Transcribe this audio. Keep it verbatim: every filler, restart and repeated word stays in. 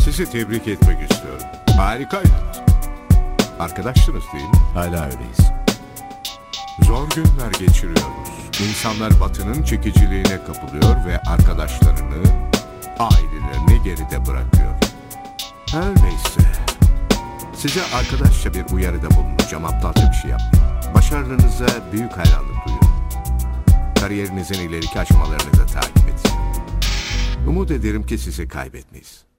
Sizi tebrik etmek istiyorum. Harikaydınız. Arkadaşsınız değil mi? Hala öyleyiz. Zor günler geçiriyoruz. İnsanlar Batı'nın çekiciliğine kapılıyor ve arkadaşlarını, ailelerini geride bırakıyor. Her neyse. Size arkadaşça bir uyarıda bulunacağım. Aptalca bir şey yapmayın. Başarılarınıza büyük hayranlık duyuyorum. Kariyerinizin ileriki aşamalarını da takip edeceğim. Umut ederim ki sizi kaybetmeyiz.